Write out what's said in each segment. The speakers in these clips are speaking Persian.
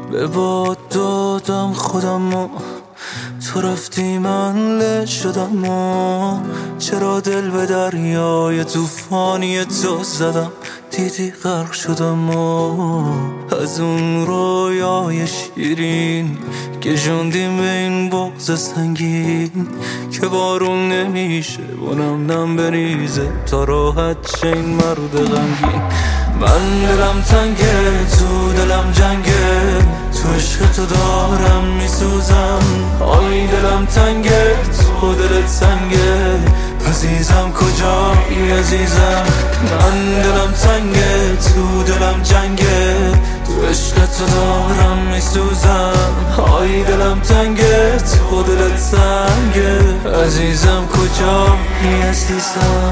به باد دادم خودمو، تو رفتی من له شدم و چرا دل به دریای توفانی تو زدم، دیدی غرق شدم و از اون رویای شیرین که جوندیم به این بغض سنگین که بارون نمیشه و نم بریزه تا راحت شه این مرد غمگین. من دلم تنگه تو دلم جنگه، تو عشق تو دارم میسوزم. آی دلم تنگه تو دلت سنگه، عزیزم کجایی عزیزم؟ من دلم تنگه تو دلم جنگه، تو عشق تو دارم میسوزم. آی دلم تنگه تو دلت سنگه، عزیزم کجایی عزیزم؟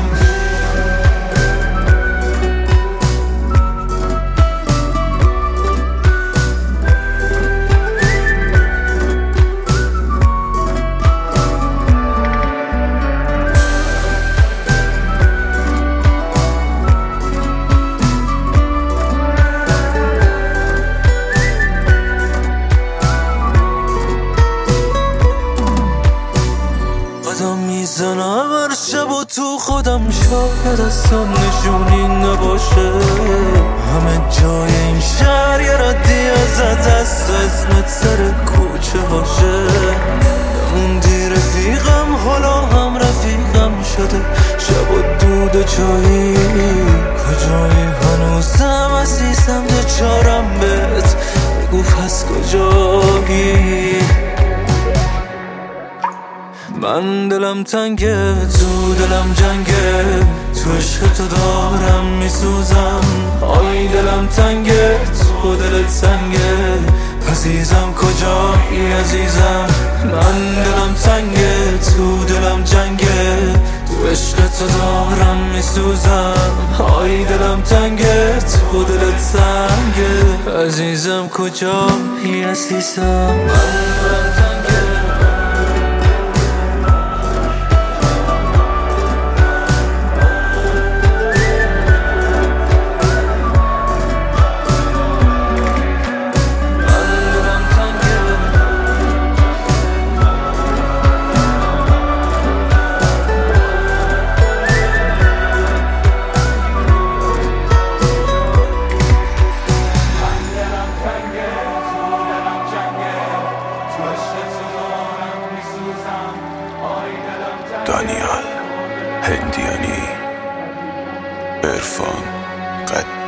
قدم میزنم هر شب و تو خودم، شاید اصلا نشونی نباشه. همه جای این شهر یه ردی ازت هست، اسمت سر کوچه باشه. موندی رفیقم حالا هم رفیقم شده، شب و دود و چایی کجایی هنوزم عزیزم؟ دچارم بهت بگو پس کجایی؟ من دلم تنگه تو دلم جنگه، تو عشق تو دارم میسوزم. آی دلم تنگه تو دلت سنگه، عزیزم کجایی عزیزم؟ من دلم تنگه تو دلم جنگه، تو عشق تو دارم میسوزم. آی دلم تنگه تو دلت سنگه، عزیزم کجایی عزیزم؟ من دلم تنگه دانیال هندیانی، عرفان قد